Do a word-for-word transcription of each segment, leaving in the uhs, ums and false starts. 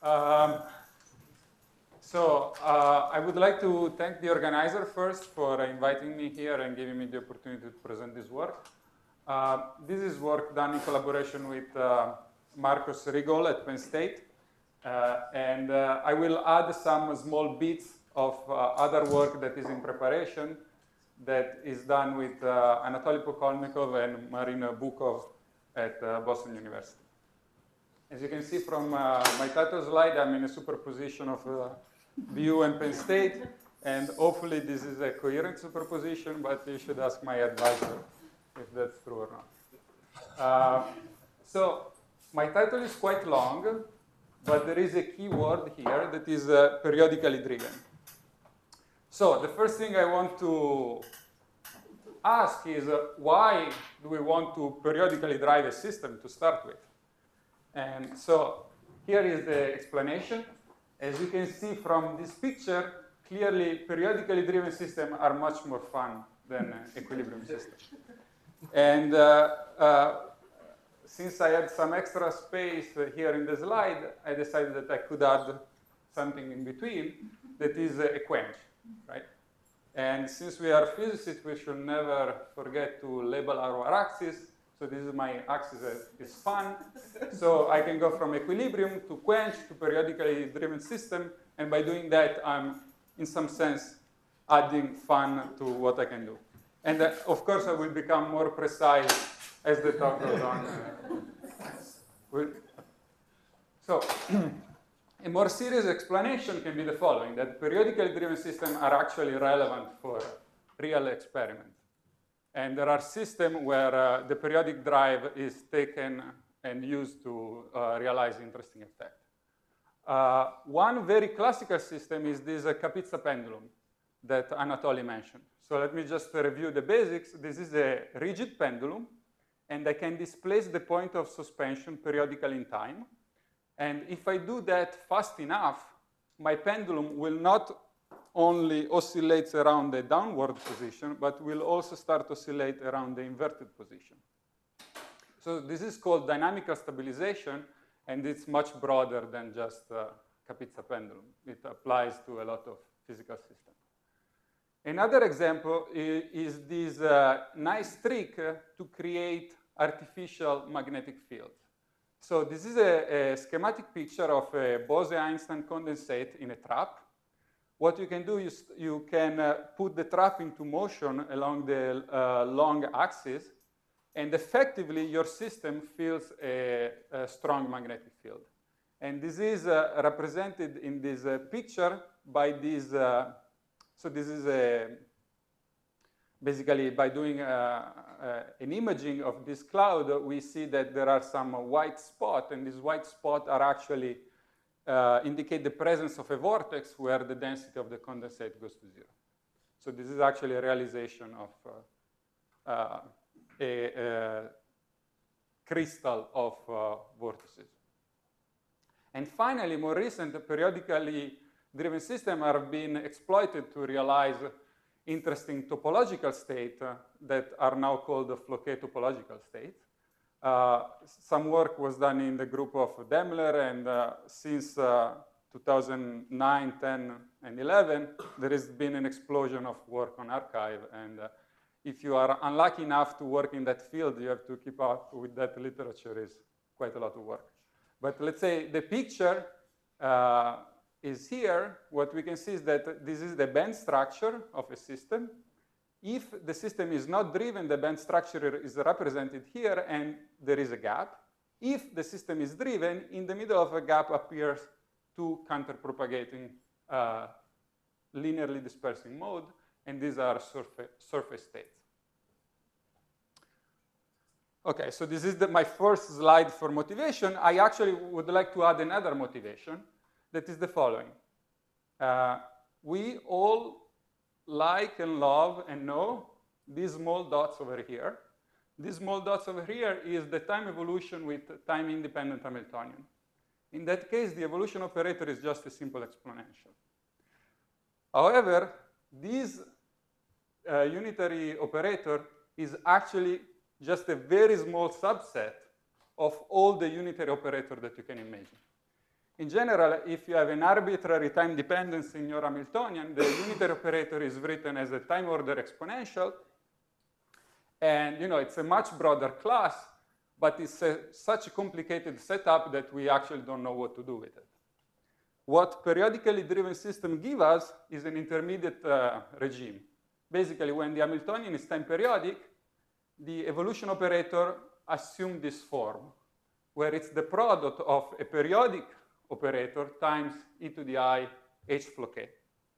Um, so uh, I would like to thank the organizer first for inviting me here and giving me the opportunity to present this work. Uh, this is work done in collaboration with uh, Marcos Rigol at Penn State. Uh, and uh, I will add some small bits of uh, other work that is in preparation that is done with uh, Anatoly Pokolnikov and Marina Bukov at uh, Boston University. As you can see from uh, my title slide, I'm in a superposition of uh, B U and Penn State, and hopefully this is a coherent superposition, but you should ask my advisor if that's true or not. Uh, so my title is quite long, but there is a key word here that is uh, periodically driven. So the first thing I want to ask is uh, why do we want to periodically drive a system to start with? And so here is the explanation. As you can see from this picture, clearly periodically driven systems are much more fun than uh, equilibrium systems. And uh, uh, since I had some extra space uh, here in the slide, I decided that I could add something in between that is uh, a quench, right? And since we are physicists, we should never forget to label our axis. So this is my axis that is fun. So I can go from equilibrium to quench to periodically driven system. And by doing that, I'm, in some sense, adding fun to what I can do. And uh, of course, I will become more precise as the talk goes on. So a more serious explanation can be the following, that periodically driven systems are actually relevant for real experiments. And there are systems where uh, the periodic drive is taken and used to uh, realize interesting effects. Uh, one very classical system is this uh, Kapitsa pendulum that Anatoly mentioned. So let me just review the basics. This is a rigid pendulum, and I can displace the point of suspension periodically in time. And if I do that fast enough, my pendulum will not only oscillates around the downward position, but will also start to oscillate around the inverted position. So this is called dynamical stabilization, and it's much broader than just uh, Kapitsa pendulum. It applies to a lot of physical systems. Another example is, is this uh, nice trick uh, to create artificial magnetic fields. So this is a, a schematic picture of a Bose-Einstein condensate in a trap. What you can do is you can uh, put the trap into motion along the uh, long axis, and effectively your system feels a, a strong magnetic field. And this is uh, represented in this uh, picture by this, uh, so this is a, basically by doing uh, uh, an imaging of this cloud, we see that there are some white spots, and these white spots are actually Uh, indicate the presence of a vortex where the density of the condensate goes to zero. So this is actually a realization of uh, uh, a, a crystal of uh, vortices. And finally, more recent, periodically driven systems are being exploited to realize interesting topological states uh, that are now called the Floquet topological states. Uh, some work was done in the group of Daimler, and uh, since uh, two thousand nine, ten, and eleven, there has been an explosion of work on arXiv. And uh, if you are unlucky enough to work in that field, you have to keep up with that literature. Is quite a lot of work. But let's say the picture uh, is here. What we can see is that this is the band structure of a system. If the system is not driven, the band structure is represented here, and there is a gap. If the system is driven, in the middle of a gap appears two counter-propagating uh, linearly dispersing mode, and these are surface, surface states. Okay, so this is the, my first slide for motivation. I actually would like to add another motivation that is the following. Uh, we all like and love and know these small dots over here. These small dots over here is the time evolution with time-independent Hamiltonian. In that case, the evolution operator is just a simple exponential. However, this uh, unitary operator is actually just a very small subset of all the unitary operators that you can imagine. in general, if you have an arbitrary time dependence in your Hamiltonian, the unitary operator is written as a time order exponential. And you know, it's a much broader class, but it's a, such a complicated setup that we actually don't know what to do with it. What periodically driven systems give us is an intermediate uh, regime. Basically, when the Hamiltonian is time periodic, the evolution operator assumes this form, where it's the product of a periodic operator times e to the I h flow k.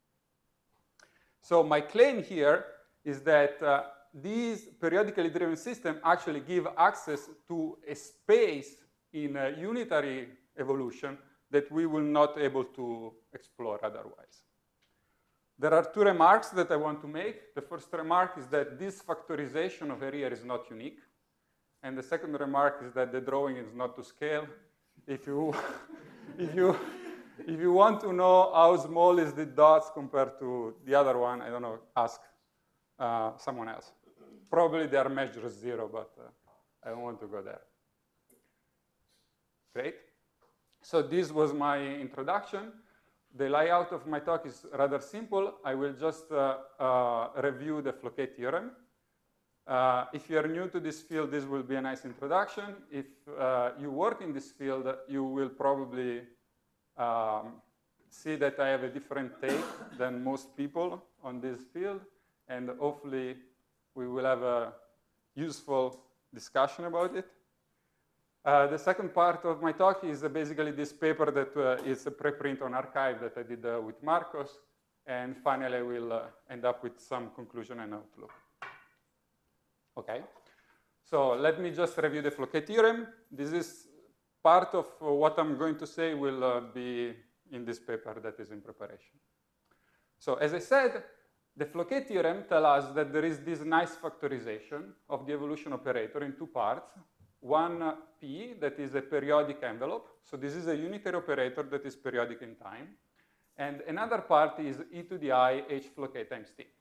So my claim here is that uh, these periodically driven systems actually give access to a space in a unitary evolution that we will not be able to explore otherwise. There are two remarks that I want to make. The first remark is that this factorization over here is not unique. And the second remark is that the drawing is not to scale. If you, if you, if you want to know how small is the dots compared to the other one, I don't know, ask uh, someone else. Probably they are measured zero, but uh, I don't want to go there. Great. So this was my introduction. The layout of my talk is rather simple. I will just uh, uh, review the Floquet theorem. Uh, if you are new to this field, this will be a nice introduction. If uh, you work in this field, you will probably um, see that I have a different take than most people on this field. And hopefully, we will have a useful discussion about it. Uh, the second part of my talk is uh, basically this paper that uh, is a preprint on arXiv that I did uh, with Marcos. And finally, I will uh, end up with some conclusion and outlook. Okay. So let me just review the Floquet theorem. This is part of uh, what I'm going to say will uh, be in this paper that is in preparation. So as I said, the Floquet theorem tells us that there is this nice factorization of the evolution operator in two parts. One uh, P, that is a periodic envelope. So this is a unitary operator that is periodic in time. And another part is e to the I h flow k times t.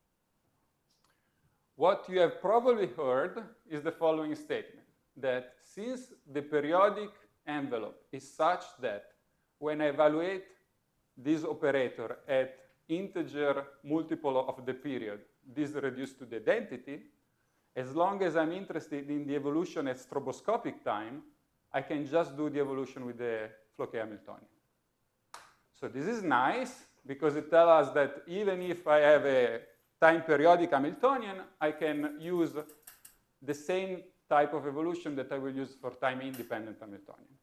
What you have probably heard is the following statement, that since the periodic envelope is such that when I evaluate this operator at integer multiple of the period, this is reduced to the identity, as long as I'm interested in the evolution at stroboscopic time, I can just do the evolution with the Floquet Hamiltonian. So this is nice because it tells us that even if I have a time periodic Hamiltonian, I can use the same type of evolution that I will use for time independent Hamiltonian.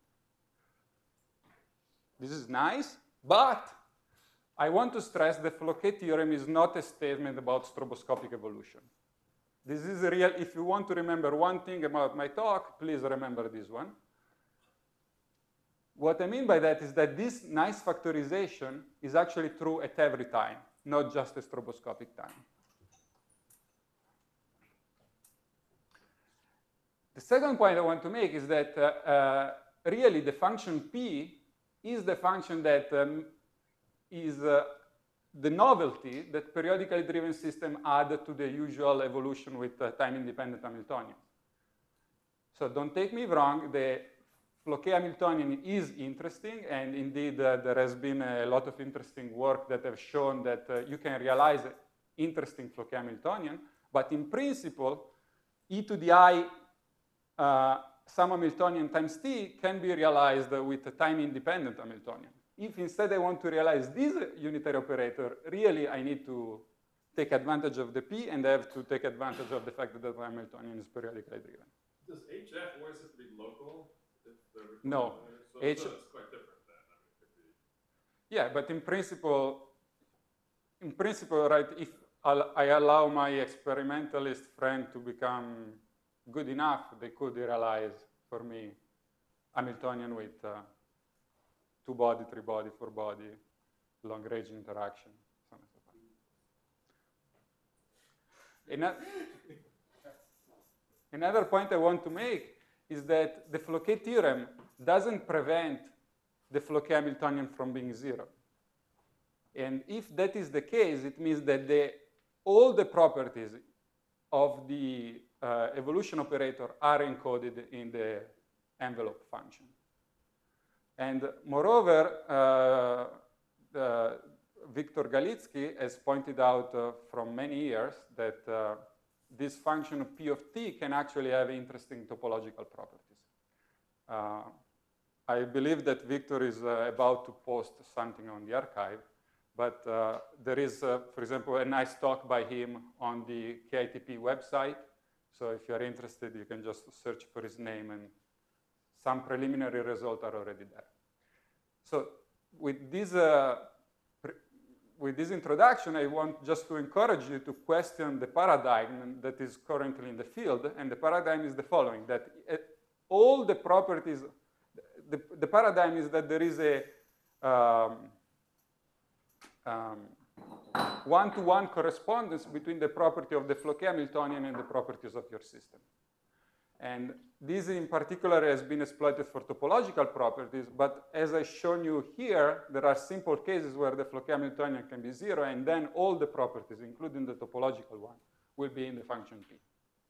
This is nice, but I want to stress the Floquet theorem is not a statement about stroboscopic evolution. This is real. If you want to remember one thing about my talk, please remember this one. What I mean by that is that this nice factorization is actually true at every time, not just a stroboscopic time. The second point I want to make is that uh, uh, really the function P is the function that um, is uh, the novelty that periodically driven systems add to the usual evolution with uh, time-independent Hamiltonian. So don't take me wrong, the Floquet Hamiltonian is interesting, and indeed uh, there has been a lot of interesting work that have shown that uh, you can realize interesting Floquet Hamiltonian, but in principle, e to the I uh, some Hamiltonian times t can be realized uh, with a time-independent Hamiltonian. If instead I want to realize this unitary operator, really I need to take advantage of the P, and I have to take advantage of the fact that the Hamiltonian is periodically driven. Does H F always have to be local? If the No. So, H so it's quite different then. I mean, it could be... Yeah, but in principle, in principle, right, if I allow my experimentalist friend to become good enough, they could realize for me Hamiltonian with uh, two body, three body, four body, long range interaction, so on and so forth. Another point I want to make is that the Floquet theorem doesn't prevent the Floquet Hamiltonian from being zero. And if that is the case, it means that the, all the properties of the uh, evolution operator are encoded in the envelope function. And moreover, uh, the, Viktor Galitsky has pointed out uh, from many years that uh, this function of P of t can actually have interesting topological properties. Uh, I believe that Viktor is uh, about to post something on the archive, but uh, there is, uh, for example, a nice talk by him on the K I T P website. So if you're interested, you can just search for his name, and some preliminary results are already there. So with this, uh, with this introduction, I want just to encourage you to question the paradigm that is currently in the field. And the paradigm is the following, that all the properties, the, the paradigm is that there is a um, um, one-to-one correspondence between the property of the Floquet Hamiltonian and the properties of your system. And this in particular has been exploited for topological properties, but as I've shown you here, there are simple cases where the Floquet Hamiltonian can be zero, and then all the properties, including the topological one, will be in the function P.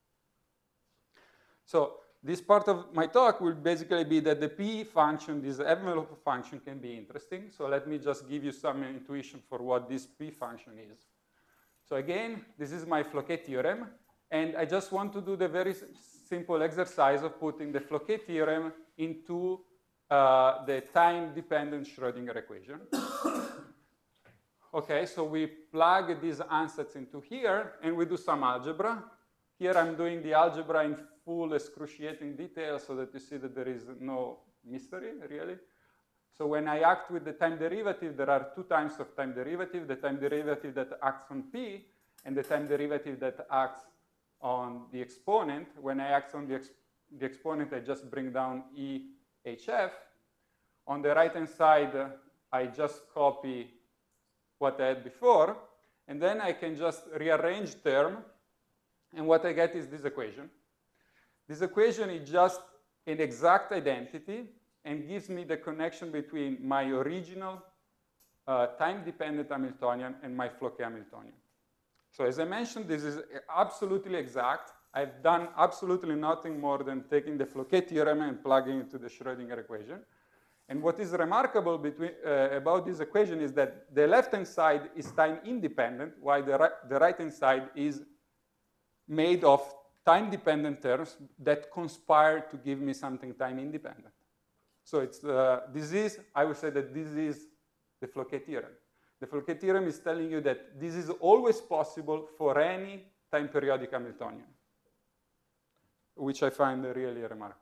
So this part of my talk will basically be that the P function, this envelope function, can be interesting. So let me just give you some intuition for what this P function is. So again, this is my Floquet theorem, and I just want to do the very simple exercise of putting the Floquet theorem into uh, the time-dependent Schrodinger equation. Okay, so we plug these ansatz into here, and we do some algebra. Here I'm doing the algebra in full excruciating detail so that you see that there is no mystery, really. So when I act with the time derivative, there are two types of time derivative, the time derivative that acts on P, and the time derivative that acts on the exponent. When I act on the, exp the exponent, I just bring down E H F. On the right-hand side, uh, I just copy what I had before, and then I can just rearrange term, and what I get is this equation. This equation is just an exact identity and gives me the connection between my original uh, time-dependent Hamiltonian and my Floquet Hamiltonian. So as I mentioned, this is absolutely exact. I've done absolutely nothing more than taking the Floquet theorem and plugging it into the Schrodinger equation. And what is remarkable between, uh, about this equation is that the left-hand side is time-independent, while the, ri the right-hand side is made of time-dependent terms that conspire to give me something time-independent. So it's, uh, this is, I would say that this is the Floquet theorem. The Floquet theorem is telling you that this is always possible for any time periodic Hamiltonian, which I find really remarkable.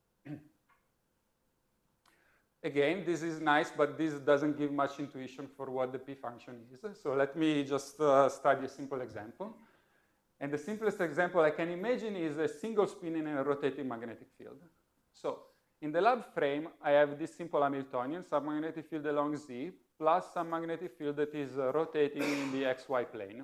Again, this is nice, but this doesn't give much intuition for what the P function is. So let me just uh, study a simple example. And the simplest example I can imagine is a single spin in a rotating magnetic field. So in the lab frame, I have this simple Hamiltonian, some magnetic field along Z, plus some magnetic field that is uh, rotating in the X Y plane.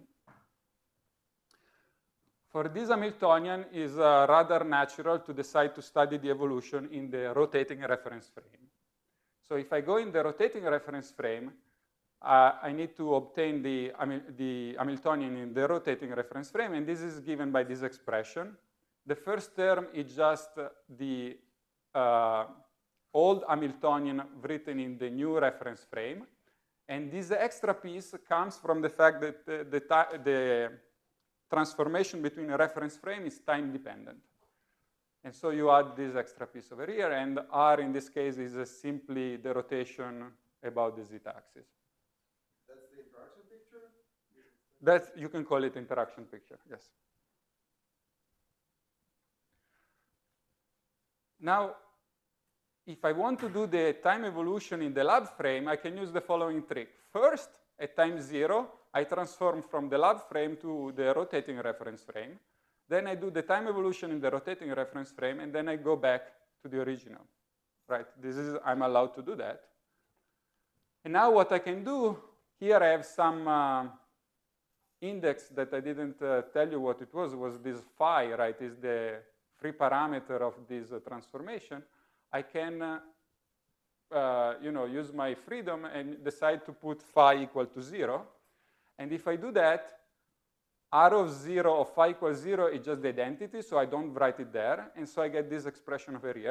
For this Hamiltonian, it is uh, rather natural to decide to study the evolution in the rotating reference frame. So if I go in the rotating reference frame, uh, I need to obtain the, the Hamiltonian in the rotating reference frame, and this is given by this expression. The first term is just the uh, old Hamiltonian written in the new reference frame. And this extra piece comes from the fact that the, the, the transformation between a reference frame is time dependent. And so you add this extra piece over here, and R in this case is uh, simply the rotation about the z-axis. That's the interaction picture? That's, you can call it interaction picture, yes. Now, if I want to do the time evolution in the lab frame, I can use the following trick. First, at time zero, I transform from the lab frame to the rotating reference frame. Then I do the time evolution in the rotating reference frame, and then I go back to the original, right? This is, I'm allowed to do that. And now what I can do, here I have some uh, index that I didn't uh, tell you what it was, was this phi, right? Is the free parameter of this uh, transformation. I can, uh, uh, you know, use my freedom and decide to put phi equal to zero. And if I do that, R of zero of phi equals zero is just the identity, so I don't write it there. And so I get this expression over here.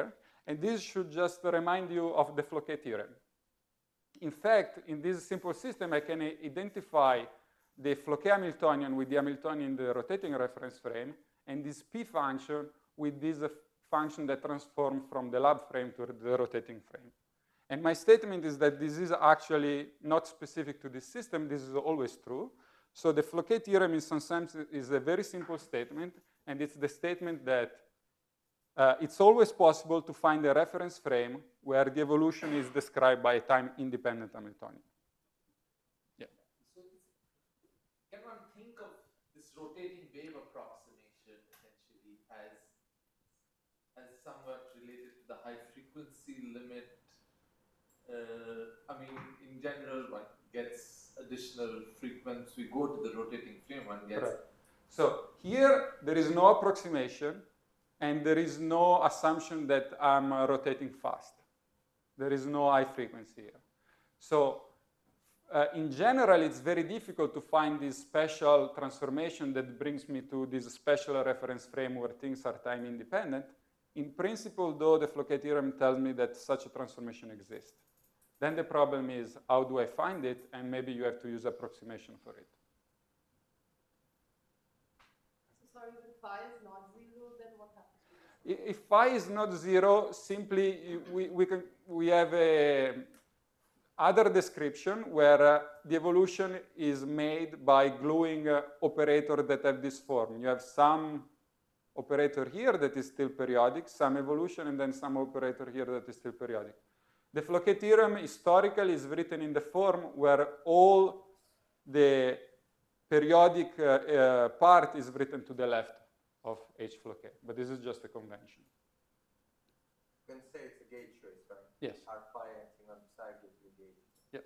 And this should just remind you of the Floquet theorem. In fact, in this simple system, I can identify the Floquet Hamiltonian with the Hamiltonian in the rotating reference frame, and this P function with this uh, function that transforms from the lab frame to the rotating frame. And my statement is that this is actually not specific to this system. This is always true. So the Floquet theorem in some sense is a very simple statement, and it's the statement that uh, it's always possible to find a reference frame where the evolution is described by a time-independent Hamiltonian. Yeah. So can one think of this rotating wave approximation essentially as, as somewhat related to the high frequency limit? Uh, I mean, in general, one gets additional frequency. We go to the rotating frame, one gets. Correct. So here, there is no approximation, and there is no assumption that I'm uh, rotating fast. There is no high frequency here. So uh, in general, it's very difficult to find this special transformation that brings me to this special reference frame where things are time independent. In principle, though, the Floquet theorem tells me that such a transformation exists. Then the problem is, how do I find it? And maybe you have to use approximation for it. So sorry, if phi is not zero, then what happens to this? If phi is not zero, simply we, we, can, we have a other description where uh, the evolution is made by gluing uh, operators that have this form. You have some operator here that is still periodic, some evolution, and then some operator here that is still periodic. The Floquet theorem historically is written in the form where all the periodic uh, uh, part is written to the left of H Floquet, but this is just a convention. You can say it's a gauge trace, right? Yes. R phi acting on psi gives you gauge. Yes.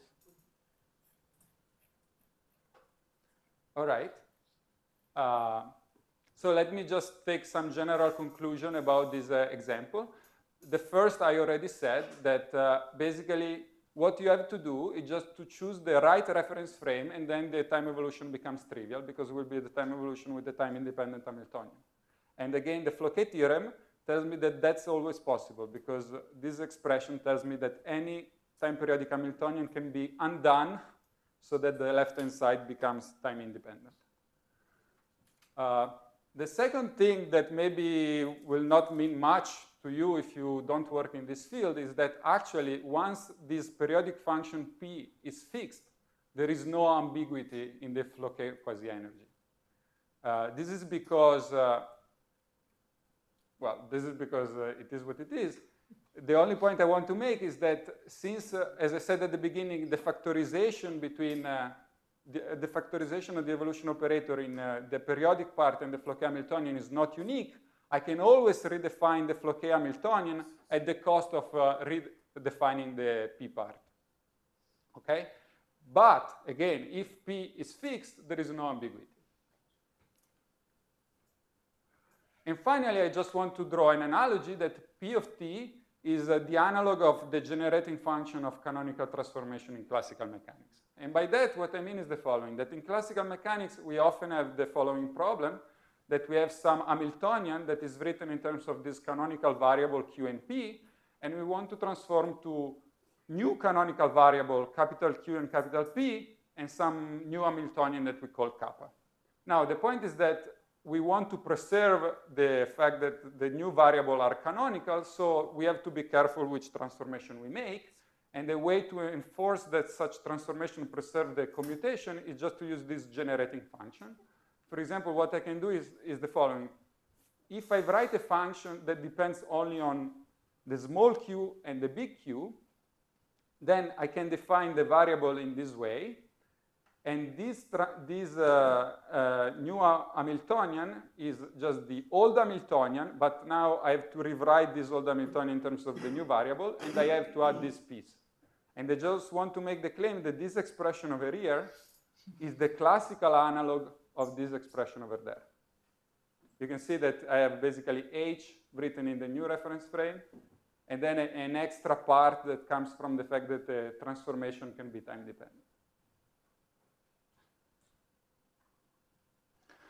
All right. Uh, so let me just take some general conclusion about this uh, example. The first, I already said that uh, basically what you have to do is just to choose the right reference frame, and then the time evolution becomes trivial because it will be the time evolution with the time-independent Hamiltonian. And again, the Floquet theorem tells me that that's always possible because this expression tells me that any time-periodic Hamiltonian can be undone so that the left-hand side becomes time-independent. Uh, the second thing that maybe will not mean much to you if you don't work in this field is that actually once this periodic function P is fixed, there is no ambiguity in the Floquet quasi-energy. Uh, this is because, uh, well, this is because uh, it is what it is. The only point I want to make is that since, uh, as I said at the beginning, the factorization between uh, the, the factorization of the evolution operator in uh, the periodic part and the Floquet Hamiltonian is not unique, I can always redefine the Floquet Hamiltonian at the cost of uh, redefining the P part. Okay? But again, if P is fixed, there is no ambiguity. And finally, I just want to draw an analogy that P of T is uh, the analog of the generating function of canonical transformation in classical mechanics. And by that, what I mean is the following, that in classical mechanics, we often have the following problem, that we have some Hamiltonian that is written in terms of this canonical variable Q and P, and we want to transform to new canonical variable, capital Q and capital P, and some new Hamiltonian that we call kappa. Now, the point is that we want to preserve the fact that the new variable are canonical, so we have to be careful which transformation we make. And the way to enforce that such transformation preserve the commutation is just to use this generating function. For example, what I can do is, is the following. If I write a function that depends only on the small q and the big Q, then I can define the variable in this way. And this, this uh, uh, new Hamiltonian is just the old Hamiltonian, but now I have to rewrite this old Hamiltonian in terms of the new variable, and I have to add this piece. And I just want to make the claim that this expression over here is the classical analog of this expression over there. You can see that I have basically H written in the new reference frame, and then a, an extra part that comes from the fact that the transformation can be time dependent.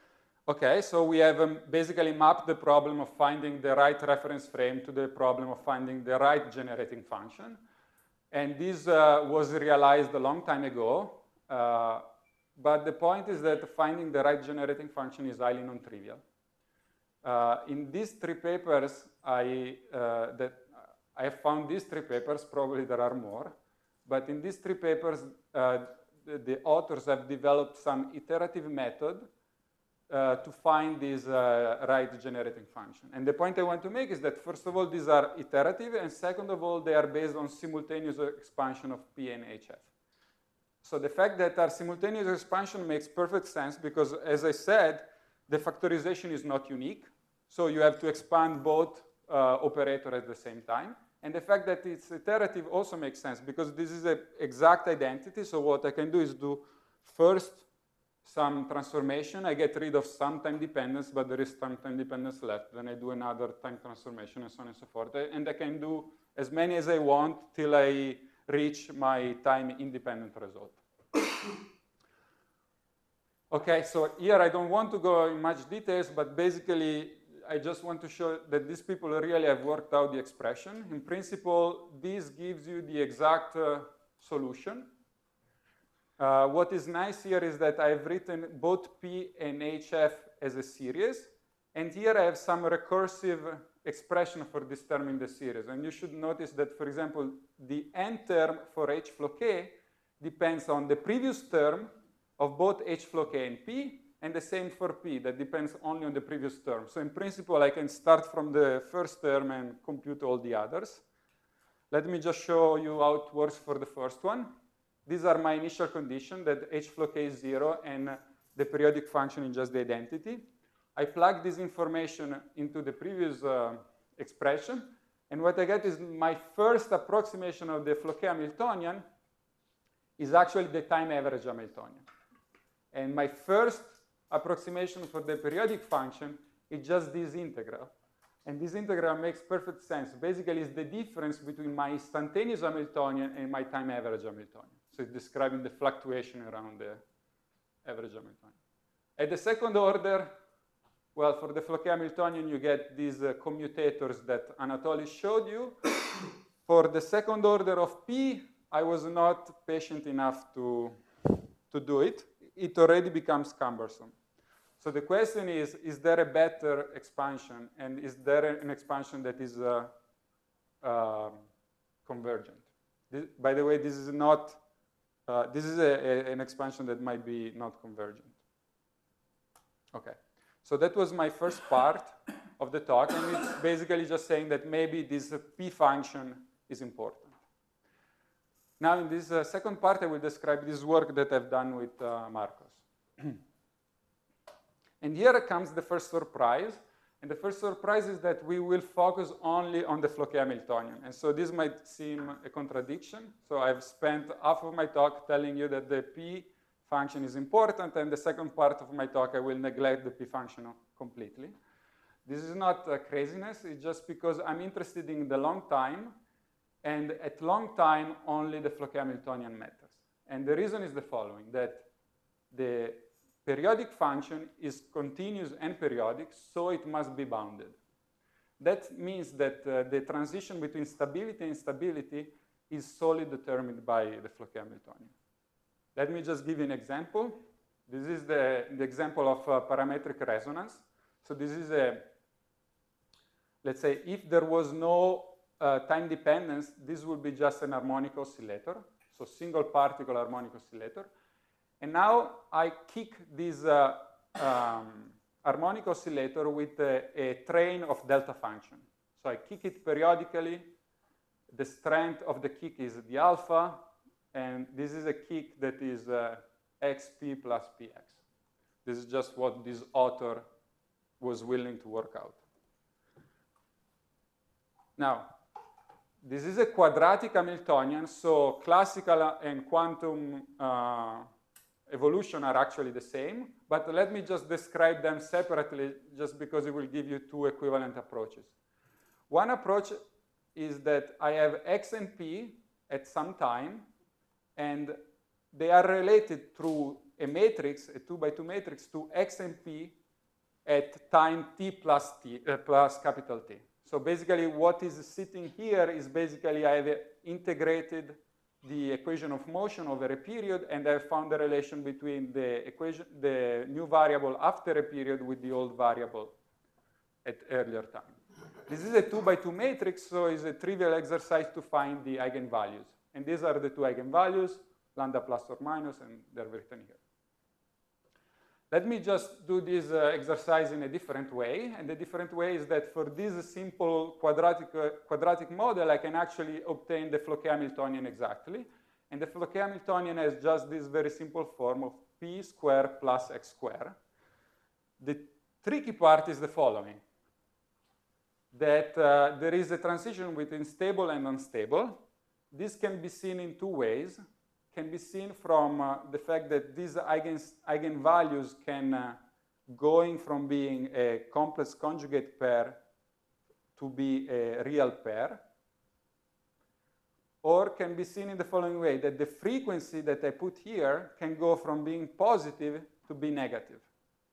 Okay, so we have um, basically mapped the problem of finding the right reference frame to the problem of finding the right generating function. And this uh, was realized a long time ago. Uh, but the point is that finding the right generating function is highly non-trivial. Uh, in these three papers, I, uh, that I have found these three papers, probably there are more, but in these three papers, uh, the, the authors have developed some iterative method uh, to find this uh, right generating function. And the point I want to make is that, first of all, these are iterative, and second of all, they are based on simultaneous expansion of P and H F. So the fact that our simultaneous expansion makes perfect sense because, as I said, the factorization is not unique. So you have to expand both uh, operators at the same time. And the fact that it's iterative also makes sense because this is an exact identity. So what I can do is do first some transformation. I get rid of some time dependence, but there is some time dependence left. Then I do another time transformation and so on and so forth. And I can do as many as I want till I reach my time independent result. Okay, so here I don't want to go in much details, but basically I just want to show that these people really have worked out the expression. In principle, this gives you the exact uh, solution. Uh, what is nice here is that I've written both P and H F as a series, and here I have some recursive expression for this term in the series. And you should notice that, for example, the n term for H flow K depends on the previous term of both H flow K and P, and the same for P, that depends only on the previous term. So in principle, I can start from the first term and compute all the others. Let me just show you how it works for the first one. These are my initial conditions, that H flow K is zero, and the periodic function is just the identity. I plug this information into the previous uh, expression, and what I get is my first approximation of the flow K Hamiltonian is actually the time average Hamiltonian. And my first approximation for the periodic function is just this integral. And this integral makes perfect sense. Basically, it's the difference between my instantaneous Hamiltonian and my time average Hamiltonian. So it's describing the fluctuation around the average Hamiltonian. At the second order, well, for the flow K Hamiltonian, you get these uh, commutators that Anatoly showed you. For the second order of P, I was not patient enough to, to do it. It already becomes cumbersome. So the question is, is there a better expansion? And is there an expansion that is uh, uh, convergent? This, by the way, this is not, uh, this is a, a, an expansion that might be not convergent. Okay, so that was my first part of the talk, and it's basically just saying that maybe this uh, P function is important. Now, in this uh, second part, I will describe this work that I've done with uh, Marcos. And here comes the first surprise. And the first surprise is that we will focus only on the flow K Hamiltonian. And so this might seem a contradiction. So I've spent half of my talk telling you that the P function is important, and the second part of my talk, I will neglect the P function completely. This is not uh, craziness. It's just because I'm interested in the long time. And at long time, only the flow K Hamiltonian matters. And the reason is the following, that the periodic function is continuous and periodic, so it must be bounded. That means that uh, the transition between stability and instability is solely determined by the flow K Hamiltonian. Let me just give you an example. This is the, the example of uh, parametric resonance. So this is a, let's say, if there was no Uh, time dependence, this would be just an harmonic oscillator, so single particle harmonic oscillator. And now I kick this uh, um, harmonic oscillator with a, a train of delta function. So I kick it periodically. The strength of the kick is the alpha, and this is a kick that is uh, xp plus px. This is just what this author was willing to work out. Now, this is a quadratic Hamiltonian, so classical and quantum uh, evolution are actually the same, but let me just describe them separately just because it will give you two equivalent approaches. One approach is that I have x and p at some time, and they are related through a matrix, a two by two matrix, to x and p at time t plus t uh, plus capital T. So basically what is sitting here is basically I have integrated the equation of motion over a period, and I found the relation between the equation, the new variable after a period with the old variable at earlier time. This is a two by two matrix, so it's a trivial exercise to find the eigenvalues. And these are the two eigenvalues, lambda plus or minus, and they're written here. Let me just do this uh, exercise in a different way. And the different way is that for this simple quadratic, uh, quadratic model, I can actually obtain the Floquet-Hamiltonian exactly. And the Floquet-Hamiltonian has just this very simple form of p squared plus x squared. The tricky part is the following, that uh, there is a transition between stable and unstable. This can be seen in two ways. Can be seen from uh, the fact that these eigen, eigenvalues can, uh, going from being a complex conjugate pair to be a real pair, or can be seen in the following way, that the frequency that I put here can go from being positive to be negative.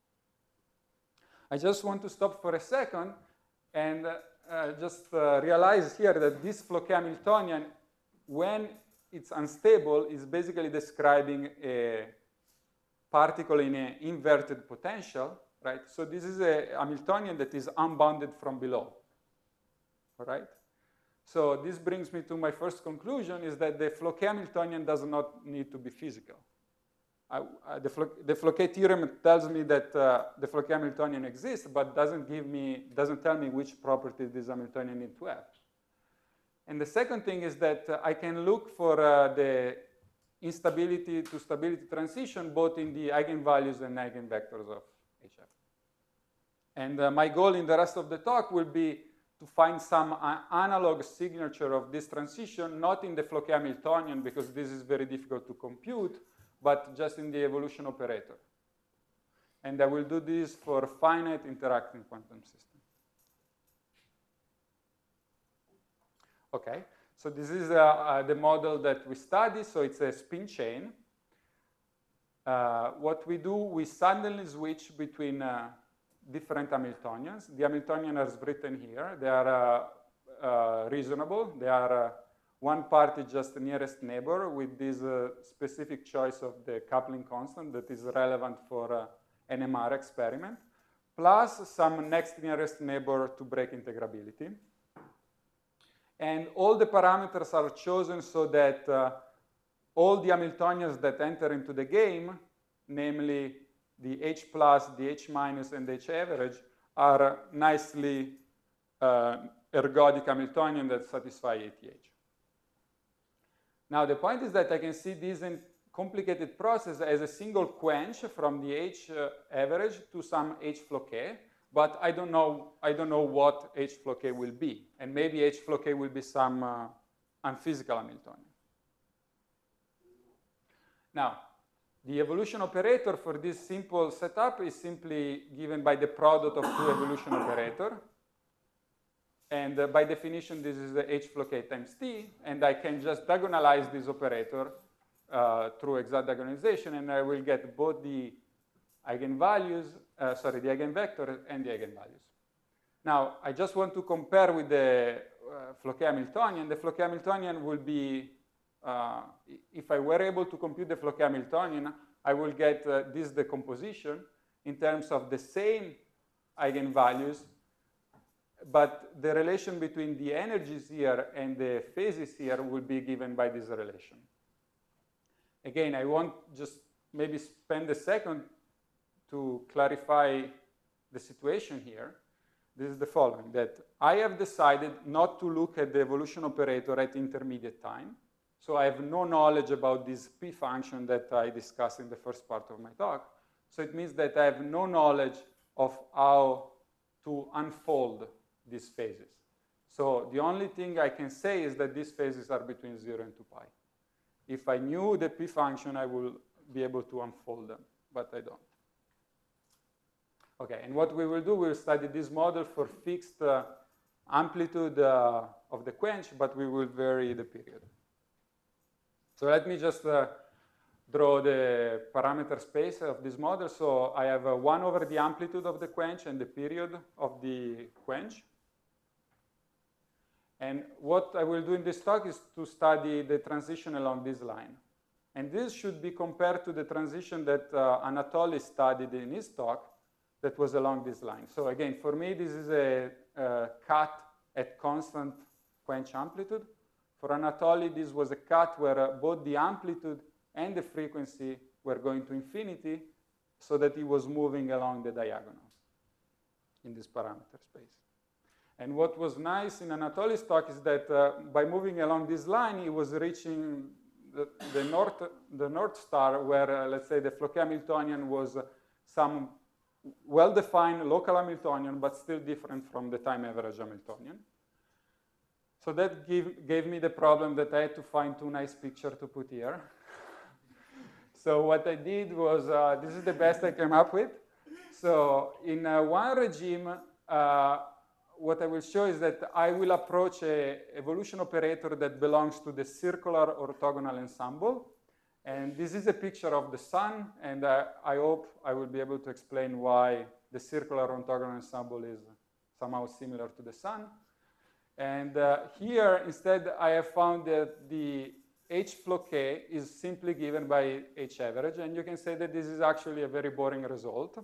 I just want to stop for a second and uh, uh, just uh, realize here that this Floquet-Hamiltonian, when it's unstable, is basically describing a particle in an inverted potential, right? So this is a Hamiltonian that is unbounded from below, all right? So this brings me to my first conclusion, is that the Floquet-Hamiltonian does not need to be physical. I, uh, the, Flo the Floquet theorem tells me that uh, the Floquet-Hamiltonian exists, but doesn't give me, doesn't tell me which properties this Hamiltonian need to have. And the second thing is that uh, I can look for uh, the instability to stability transition both in the eigenvalues and eigenvectors of H F. And uh, my goal in the rest of the talk will be to find some uh, analog signature of this transition, not in the Floquet-Hamiltonian, because this is very difficult to compute, but just in the evolution operator. And I will do this for finite interacting quantum systems. Okay, so this is uh, uh, the model that we study, so it's a spin chain. Uh, what we do, we suddenly switch between uh, different Hamiltonians. The Hamiltonian is written here. They are uh, uh, reasonable. They are uh, one part is just the nearest neighbor with this uh, specific choice of the coupling constant that is relevant for uh, an M R experiment, plus some next nearest neighbor to break integrability. And all the parameters are chosen so that uh, all the Hamiltonians that enter into the game, namely the H plus, the H minus, and the H average, are nicely uh, ergodic Hamiltonian that satisfy A T H. Now the point is that I can see this in complicated process as a single quench from the H uh, average to some H Floquet. But I don't know, I don't know what H Floquet will be. And maybe H Floquet will be some uh, unphysical Hamiltonian. Now, the evolution operator for this simple setup is simply given by the product of two evolution operators. And uh, by definition, this is the H Floquet times T. And I can just diagonalize this operator uh, through exact diagonalization, and I will get both the eigenvalues, uh, sorry, the eigenvector and the eigenvalues. Now, I just want to compare with the uh, Floquet-Hamiltonian. The Floquet-Hamiltonian will be, uh, if I were able to compute the Floquet-Hamiltonian, I will get uh, this decomposition in terms of the same eigenvalues, but the relation between the energies here and the phases here will be given by this relation. Again, I won't just maybe spend a second to clarify the situation here. This is the following, that I have decided not to look at the evolution operator at intermediate time. So I have no knowledge about this P function that I discussed in the first part of my talk. So it means that I have no knowledge of how to unfold these phases. So the only thing I can say is that these phases are between zero and two pi. If I knew the P function, I will be able to unfold them, but I don't. Okay, and what we will do, we'll study this model for fixed uh, amplitude uh, of the quench, but we will vary the period. So let me just uh, draw the parameter space of this model. So I have uh, one over the amplitude of the quench and the period of the quench. And what I will do in this talk is to study the transition along this line. And this should be compared to the transition that uh, Anatoly studied in his talk that was along this line. So again, for me, this is a, a cut at constant quench amplitude. For Anatoly, this was a cut where uh, both the amplitude and the frequency were going to infinity so that he was moving along the diagonal in this parameter space. And what was nice in Anatoly's talk is that uh, by moving along this line, he was reaching the, the, north, the North Star where, uh, let's say, the Floquet Hamiltonian was uh, some well-defined local Hamiltonian, but still different from the time average Hamiltonian. So that give, gave me the problem that I had to find two nice pictures to put here. So what I did was, uh, this is the best I came up with. So in uh, one regime, uh, what I will show is that I will approach an evolution operator that belongs to the circular orthogonal ensemble. And this is a picture of the sun, and uh, I hope I will be able to explain why the circular orthogonal ensemble is somehow similar to the sun. And uh, here, instead, I have found that the H Floquet is simply given by H average, and you can say that this is actually a very boring result.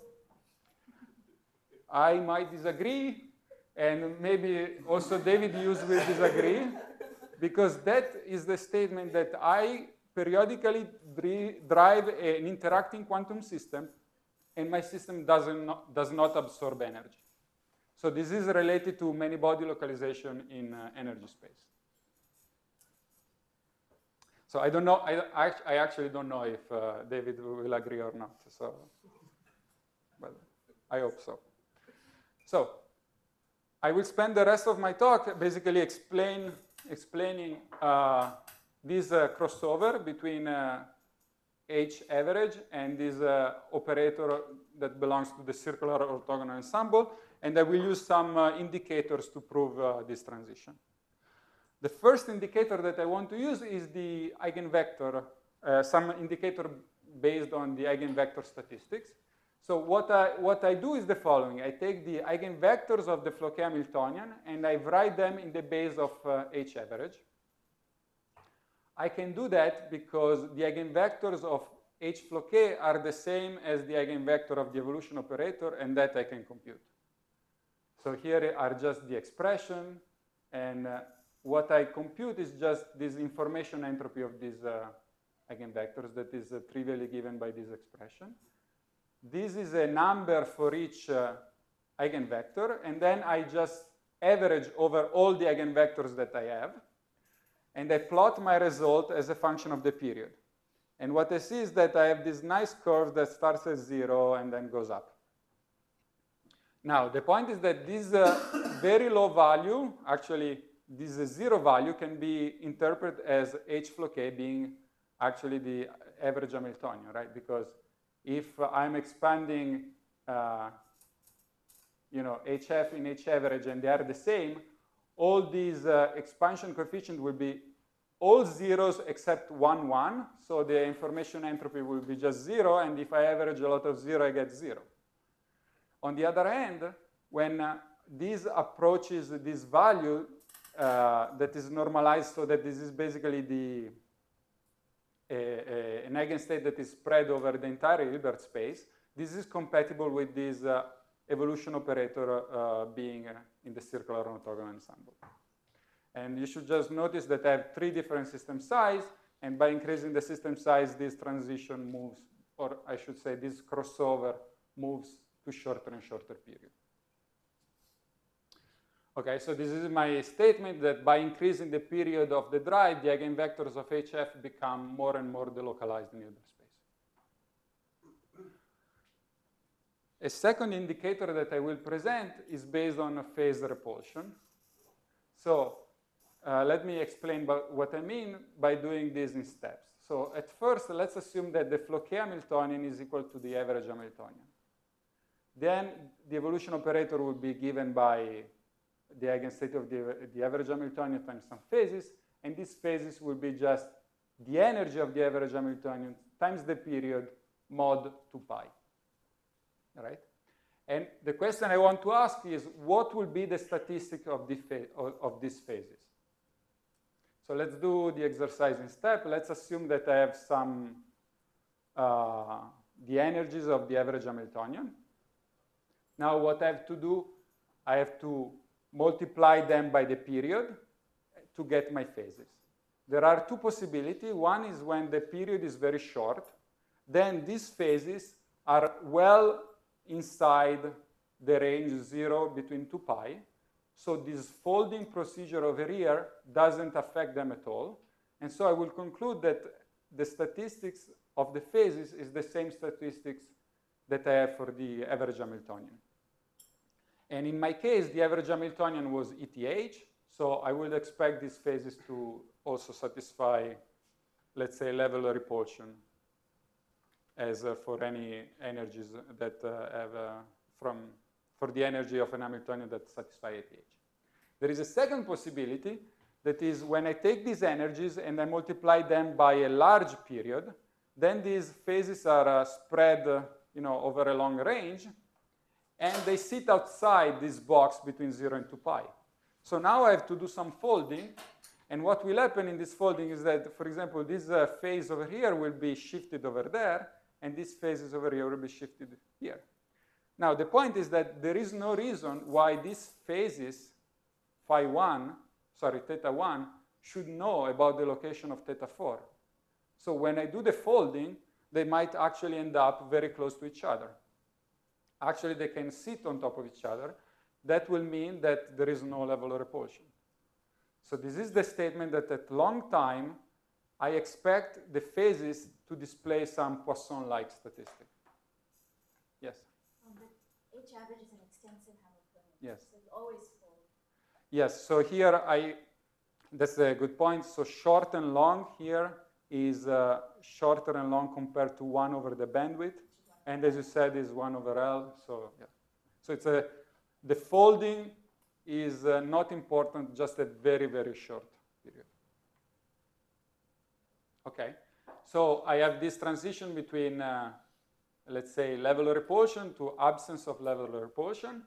I might disagree, and maybe also David Hughes will disagree, because that is the statement that I periodically drive an interacting quantum system, and my system doesn't not, does not absorb energy. So this is related to many-body localization in uh, energy space. So I don't know, I, I actually don't know if uh, David will agree or not, so, but I hope so. So I will spend the rest of my talk basically explain, explaining uh, this uh, crossover between uh, H average and this uh, operator that belongs to the circular orthogonal ensemble, and I will use some uh, indicators to prove uh, this transition. The first indicator that I want to use is the eigenvector, uh, some indicator based on the eigenvector statistics. So what I, what I do is the following. I take the eigenvectors of the Floquet Hamiltonian and I write them in the base of uh, H average. I can do that because the eigenvectors of H Floquet are the same as the eigenvector of the evolution operator, and that I can compute. So here are just the expression, and uh, what I compute is just this information entropy of these uh, eigenvectors that is uh, trivially given by this expression. This is a number for each uh, eigenvector, and then I just average over all the eigenvectors that I have, and I plot my result as a function of the period. And what I see is that I have this nice curve that starts at zero and then goes up. Now, the point is that this uh, very low value, actually this uh, zero value, can be interpreted as H Floquet being actually the average Hamiltonian, right? Because if uh, I'm expanding, uh, you know, H F in H average and they are the same, all these uh, expansion coefficients will be all zeros except one, one. So the information entropy will be just zero. And if I average a lot of zero, I get zero. On the other hand, when uh, this approaches this value uh, that is normalized, so that this is basically the a, a, an eigenstate that is spread over the entire Hilbert space, this is compatible with this uh, evolution operator uh, being uh, in the circular orthogonal ensemble. And you should just notice that I have three different system size, and by increasing the system size, this transition moves, or I should say this crossover moves to shorter and shorter period. Okay, so this is my statement that by increasing the period of the drive, the eigenvectors of H F become more and more delocalized in Hilbert space. A second indicator that I will present is based on a phase repulsion. So uh, let me explain what I mean by doing this in steps. So at first, let's assume that the Floquet Hamiltonian is equal to the average Hamiltonian. Then the evolution operator will be given by the eigenstate of the, the average Hamiltonian times some phases, and these phases will be just the energy of the average Hamiltonian times the period mod two pi, right? And the question I want to ask is, what will be the statistic of, the of, of these phases? So let's do the exercise in step. Let's assume that I have some, uh, the energies of the average Hamiltonian. Now what I have to do, I have to multiply them by the period to get my phases. There are two possibilities. One is when the period is very short, then these phases are well inside the range zero between two pi. So this folding procedure over here doesn't affect them at all. And so I will conclude that the statistics of the phases is the same statistics that I have for the average Hamiltonian. And in my case, the average Hamiltonian was E T H, so I would expect these phases to also satisfy, let's say, level repulsion as uh, for any energies that uh, have uh, from, for the energy of an Hamiltonian that satisfy E T H. There is a second possibility, that is when I take these energies and I multiply them by a large period, then these phases are uh, spread uh, you know, over a long range, and they sit outside this box between zero and two pi. So now I have to do some folding, and what will happen in this folding is that, for example, this uh, phase over here will be shifted over there, and this phases over here will be shifted here. Now, the point is that there is no reason why these phases, phi one, sorry, theta one, should know about the location of theta four. So when I do the folding, they might actually end up very close to each other. Actually, they can sit on top of each other. That will mean that there is no level of repulsion. So this is the statement that at long time, I expect the phases to display some Poisson-like statistic. Yes? Um, but H average is an extensive Hamiltonian. Yes. So you always fold. Yes, so here I, that's a good point. So short and long here is uh, shorter and long compared to one over the bandwidth. And as you said, is one over L, so yeah. So it's a, the folding is uh, not important, just a very, very short period. Okay, so I have this transition between, uh, let's say, level of repulsion to absence of level of repulsion.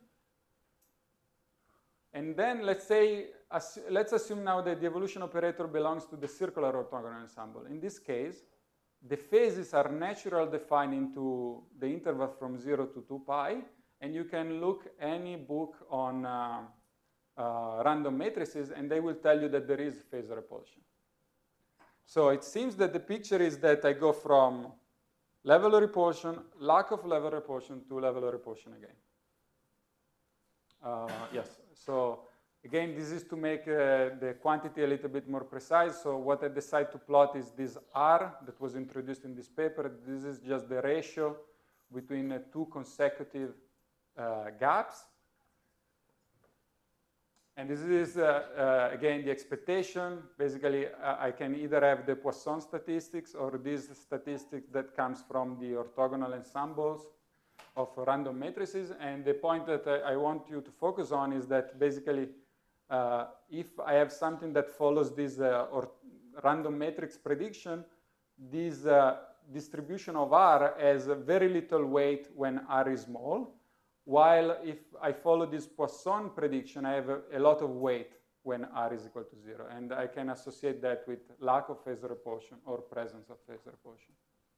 And then let's say, assu let's assume now that the evolution operator belongs to the circular orthogonal ensemble. In this case, the phases are naturally defined into the interval from zero to two pi, and you can look any book on uh, uh, random matrices, and they will tell you that there is phase repulsion. So it seems that the picture is that I go from level of repulsion, lack of level of repulsion, to level of repulsion again. Uh, yes, so again, this is to make uh, the quantity a little bit more precise. So what I decide to plot is this R that was introduced in this paper. This is just the ratio between uh, two consecutive uh, gaps. And this is, uh, uh, again, the expectation. Basically, uh, I can either have the Poisson statistics or these statistics that comes from the orthogonal ensembles of random matrices. And the point that I, I want you to focus on is that basically, uh, if I have something that follows this uh, or random matrix prediction, this uh, distribution of R has very little weight when R is small, while if I follow this Poisson prediction, I have a, a lot of weight when R is equal to zero. And I can associate that with lack of phase repulsion or presence of phase repulsion.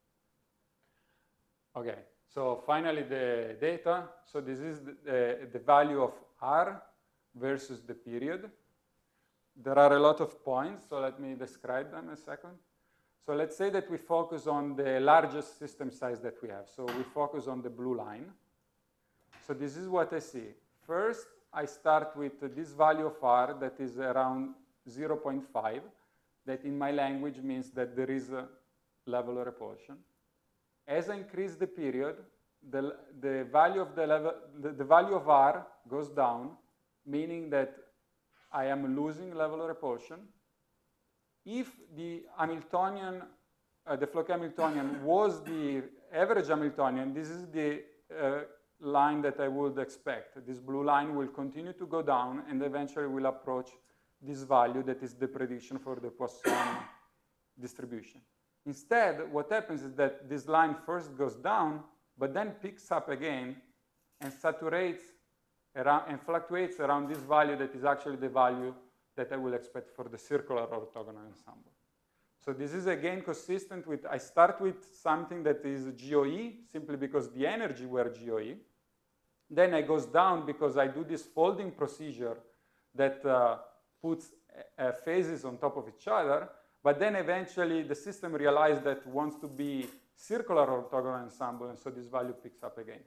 Okay, so finally the data. So this is the, the, the value of R versus the period. There are a lot of points, so let me describe them a second. So let's say that we focus on the largest system size that we have. So we focus on the blue line. So this is what I see. First, I start with this value of R that is around zero point five. That in my language means that there is a level of repulsion. As I increase the period, the, the value of the level, the, the value of R goes down, meaning that I am losing level of repulsion. If the Hamiltonian, uh, the Floquet Hamiltonian was the average Hamiltonian, this is the uh, line that I would expect. This blue line will continue to go down and eventually will approach this value that is the prediction for the Poisson distribution. Instead, what happens is that this line first goes down, but then picks up again and saturates around and fluctuates around this value that is actually the value that I will expect for the circular orthogonal ensemble. So this is again consistent with, I start with something that is G O E, simply because the energy were G O E. Then I goes down because I do this folding procedure that uh, puts uh, phases on top of each other, but then eventually the system realized that it wants to be circular orthogonal ensemble, and so this value picks up again.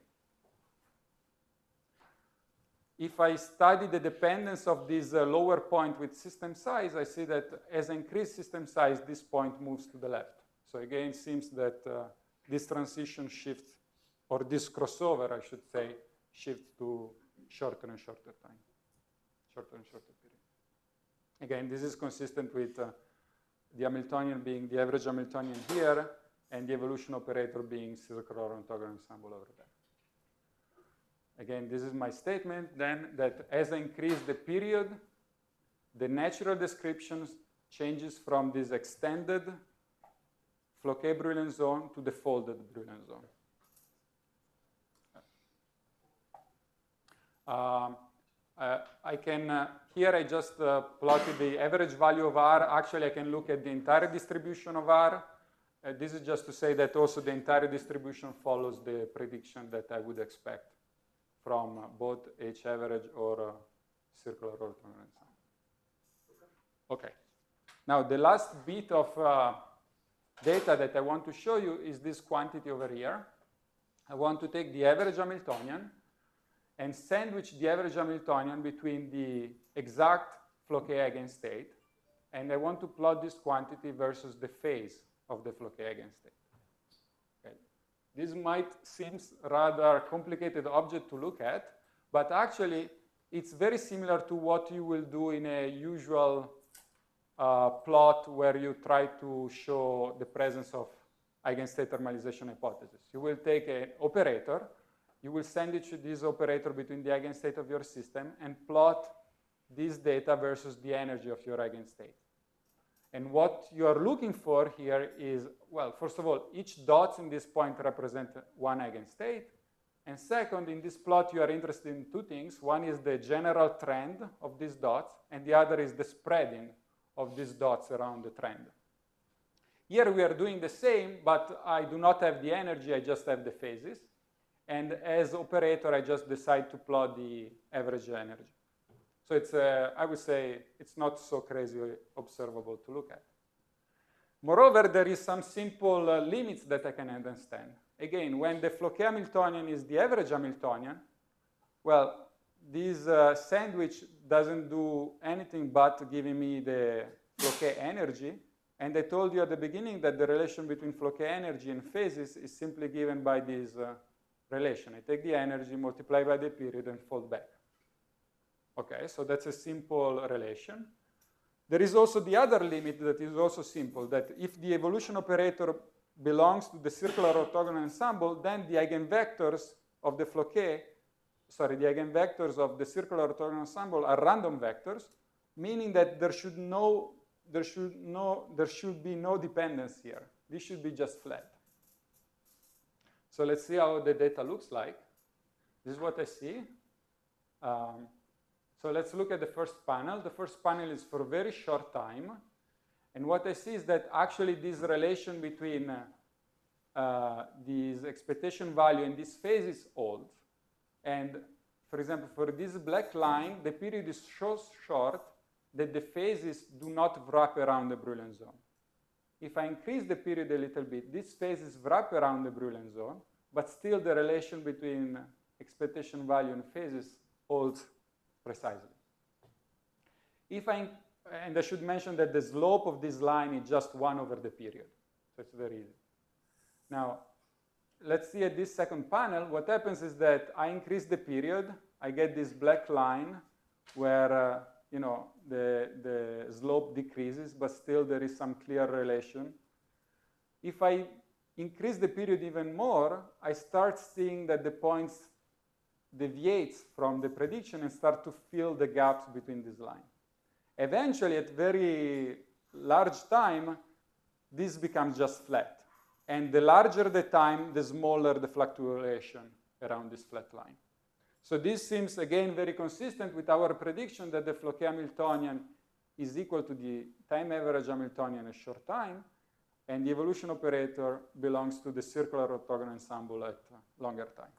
If I study the dependence of this uh, lower point with system size, I see that as I increase system size, this point moves to the left. So again, it seems that uh, this transition shifts, or this crossover, I should say, shifts to shorter and shorter time, shorter and shorter period. Again, this is consistent with uh, the Hamiltonian being the average Hamiltonian here, and the evolution operator being circular orthogonal ensemble over there. Again, this is my statement then, that as I increase the period, the natural description changes from this extended Floquet-Brillouin zone to the folded Brillouin zone. Um, uh, I can, uh, here I just uh, plotted the average value of R. Actually, I can look at the entire distribution of R. Uh, this is just to say that also the entire distribution follows the prediction that I would expect from uh, both H average or uh, circular orthogonal ensemble. Okay. Now, the last bit of uh, data that I want to show you is this quantity over here. I want to take the average Hamiltonian and sandwich the average Hamiltonian between the exact Floquet eigenstate, and I want to plot this quantity versus the phase of the Floquet eigenstate. Okay. This might seem rather complicated object to look at, but actually it's very similar to what you will do in a usual uh, plot where you try to show the presence of eigenstate thermalization hypothesis. You will take an operator, you will sandwich this operator between the eigenstate of your system and plot this data versus the energy of your eigenstate. And what you are looking for here is, well, first of all, each dot in this point represent one eigenstate. And second, in this plot, you are interested in two things. One is the general trend of these dots, and the other is the spreading of these dots around the trend. Here we are doing the same, but I do not have the energy, I just have the phases. And as operator, I just decide to plot the average energy. So it's, uh, I would say, it's not so crazy observable to look at. Moreover, there is some simple uh, limits that I can understand. Again, when the Floquet Hamiltonian is the average Hamiltonian, well, this uh, sandwich doesn't do anything but giving me the Floquet energy. And I told you at the beginning that the relation between Floquet energy and phases is simply given by this uh, relation. I take the energy, multiply by the period, and fold back. Okay, so that's a simple relation. There is also the other limit that is also simple, that if the evolution operator belongs to the circular orthogonal ensemble, then the eigenvectors of the Floquet, sorry, the eigenvectors of the circular orthogonal ensemble are random vectors, meaning that there should no, there should no, there should be no dependence here. This should be just flat. So let's see how the data looks like. This is what I see. Um, so let's look at the first panel. The first panel is for a very short time. And what I see is that actually this relation between uh, uh, this expectation value and this phase is old. And for example, for this black line, the period is so short that the phases do not wrap around the Brillouin zone. If I increase the period a little bit, these phases wrap around the Brillouin zone, but still the relation between expectation value and phases holds precisely. If I, and I should mention that the slope of this line is just one over the period, so it's very easy. Now, let's see at this second panel, what happens is that I increase the period, I get this black line where uh, you know, the, the slope decreases, but still there is some clear relation. If I increase the period even more, I start seeing that the points deviates from the prediction and start to fill the gaps between this line. Eventually, at very large time, this becomes just flat. And the larger the time, the smaller the fluctuation around this flat line. So this seems, again, very consistent with our prediction that the Floquet Hamiltonian is equal to the time average Hamiltonian at short time, and the evolution operator belongs to the circular orthogonal ensemble at uh, longer time.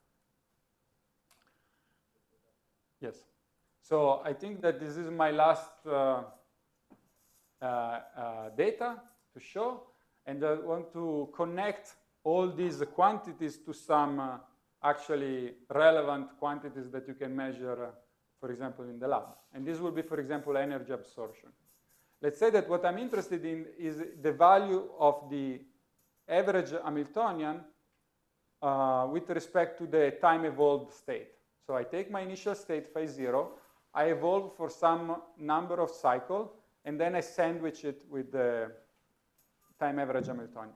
Yes. So I think that this is my last uh, uh, uh, data to show, and I want to connect all these quantities to some uh, actually relevant quantities that you can measure, uh, for example, in the lab. And this will be, for example, energy absorption. Let's say that what I'm interested in is the value of the average Hamiltonian uh, with respect to the time-evolved state. So I take my initial state, phi zero, I evolve for some number of cycles, and then I sandwich it with the time average Hamiltonian.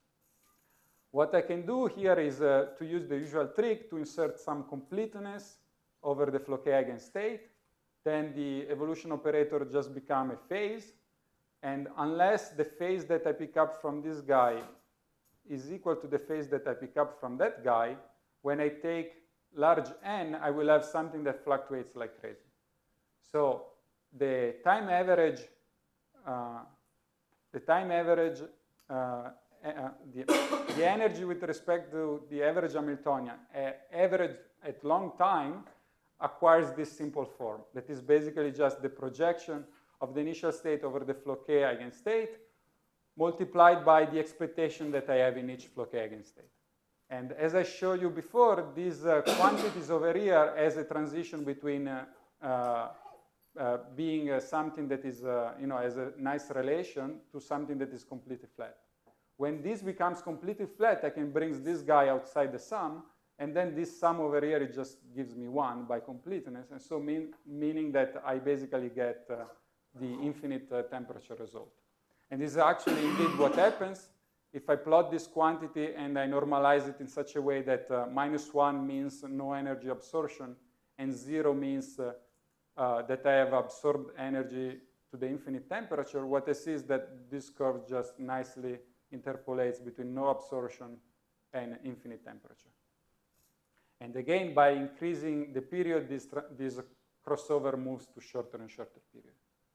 What I can do here is uh, to use the usual trick to insert some completeness over the Floquet eigenstate. Then the evolution operator just becomes a phase. And unless the phase that I pick up from this guy is equal to the phase that I pick up from that guy, when I take large N, I will have something that fluctuates like crazy. So the time average, uh, the time average, uh, uh, the, the energy with respect to the average Hamiltonian, uh, average at long time, acquires this simple form. That is basically just the projection of the initial state over the Floquet eigenstate multiplied by the expectation that I have in each Floquet eigenstate. And as I showed you before, these uh, quantities over here as a transition between uh, uh, uh, being uh, something that is, uh, you know, as a nice relation to something that is completely flat. When this becomes completely flat, I can bring this guy outside the sum, and then this sum over here, it just gives me one by completeness, and so mean, meaning that I basically get uh, the infinite uh, temperature result. And this is actually indeed what happens if I plot this quantity and I normalize it in such a way that uh, minus one means no energy absorption, and zero means uh, uh, that I have absorbed energy to the infinite temperature. What I see is that this curve just nicely interpolates between no absorption and infinite temperature. And again, by increasing the period, this, this crossover moves to shorter and shorter period.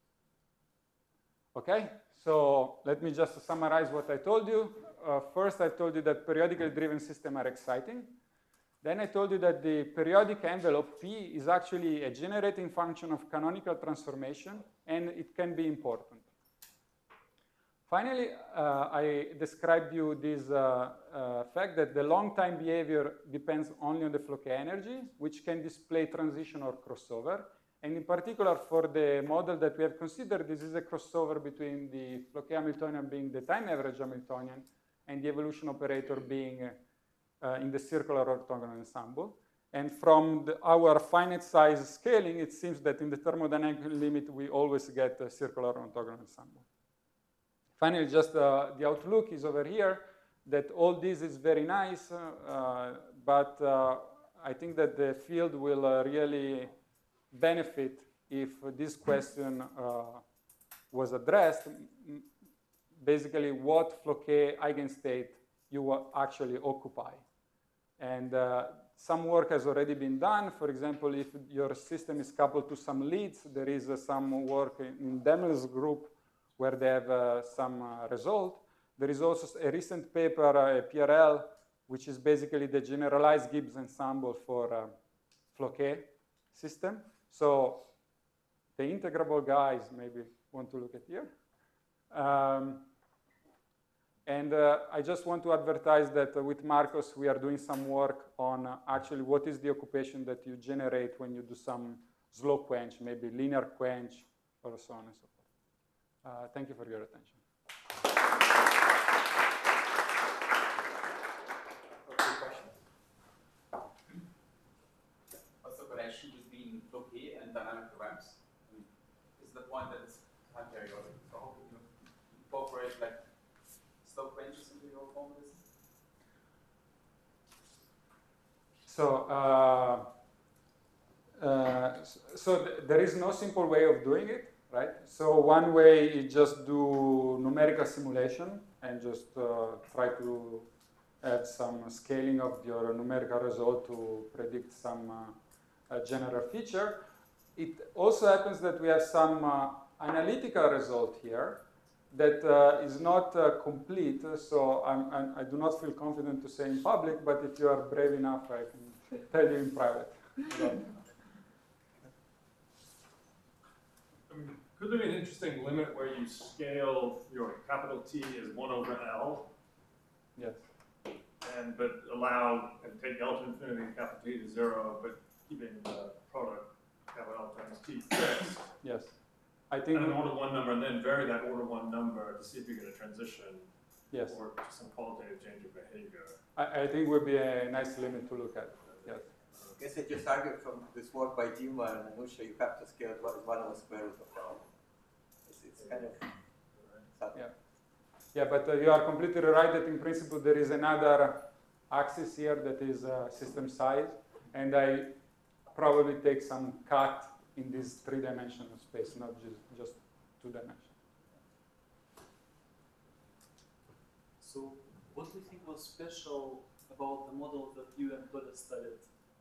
Okay, so let me just summarize what I told you. Uh, first, I told you that periodically driven systems are exciting. Then I told you that the periodic envelope P is actually a generating function of canonical transformation, and it can be important. Finally, uh, I described you this uh, uh, fact that the long time behavior depends only on the Floquet energy, which can display transition or crossover. And in particular, for the model that we have considered, this is a crossover between the Floquet Hamiltonian being the time average Hamiltonian and the evolution operator being uh, in the circular orthogonal ensemble. And from the, our finite size scaling, it seems that in the thermodynamic limit, we always get a circular orthogonal ensemble. Finally, just uh, the outlook is over here, that all this is very nice, uh, but uh, I think that the field will uh, really benefit if this question uh, was addressed. Basically, what Floquet eigenstate you actually occupy. And uh, some work has already been done. For example, if your system is coupled to some leads, there is uh, some work in Demmel's group where they have uh, some uh, result. There is also a recent paper, uh, P R L, which is basically the generalized Gibbs ensemble for uh, Floquet system. So the integrable guys maybe want to look at here. Um, and uh, I just want to advertise that uh, with Marcos, we are doing some work on uh, actually what is the occupation that you generate when you do some slow quench, maybe linear quench, or so on and so forth. Uh, thank you for your attention. Okay, questions? What's the connection between Floquet and dynamic ramps? I mean, is the point that it's time periodic? So how can you incorporate like slow quenches into your formulas? So, uh, uh, so th there is no simple way of doing it. right? So one way is just do numerical simulation and just uh, try to add some scaling of your numerical result to predict some uh, uh, general feature. It also happens that we have some uh, analytical result here that uh, is not uh, complete, so I'm, I'm, I do not feel confident to say in public, but if you are brave enough, I can tell you in private. Um, could there be an interesting limit where you scale your capital T as one over L, Yes. and but allow and take L to infinity and capital T to zero, but keeping the product capital L times T fixed? Yes. I think. And an order one number, and then vary that order one number to see if you get a transition. Yes. Or some qualitative change of behavior. I, I think would be a nice limit to look at. Yes. I guess I just argued from this work by Dima and Anusha, you have to scale it one over square root of L. It's, it's kind of subtle. Yeah. Yeah, but uh, you are completely right that in principle there is another axis here that is uh, system size, and I probably take some cut in this three-dimensional space, not just, just two-dimensional. So what do you think was special about the model that you and Todd studied?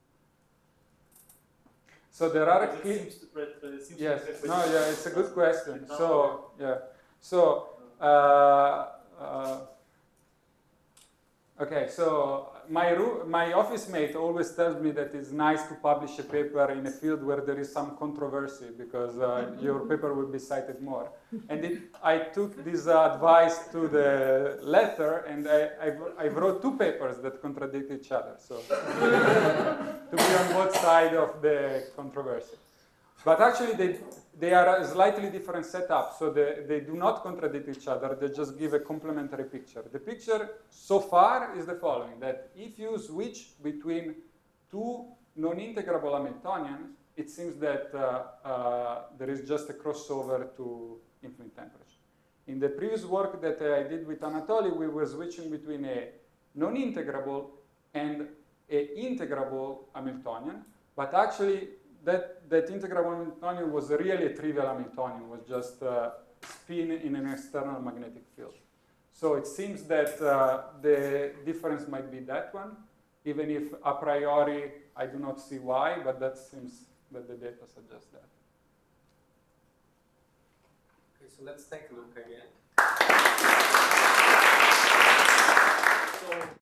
So there are Because key. it seems to pre- uh, seems Yes. to No. Yeah. It's a good question. Now So yeah. So uh, uh, okay. So my ru- my office mate always tells me that it's nice to publish a paper in a field where there is some controversy because uh, your paper will be cited more. And it, I took this uh, advice to the letter, and I, I, I wrote two papers that contradict each other. So to be on both sides of the controversy. But actually, they, they are a slightly different setup, so they, they do not contradict each other, they just give a complementary picture. The picture so far is the following, that if you switch between two non-integrable Hamiltonians, it seems that uh, uh, there is just a crossover to infinite temperature. In the previous work that uh, I did with Anatoly, we were switching between a non-integrable and an integrable Hamiltonian, but actually that, that integrable Hamiltonian was really a trivial Hamiltonian, was just uh, spin in an external magnetic field. So it seems that uh, the difference might be that one, even if a priori I do not see why, but that seems that the data suggests that. Okay, so let's take a look again.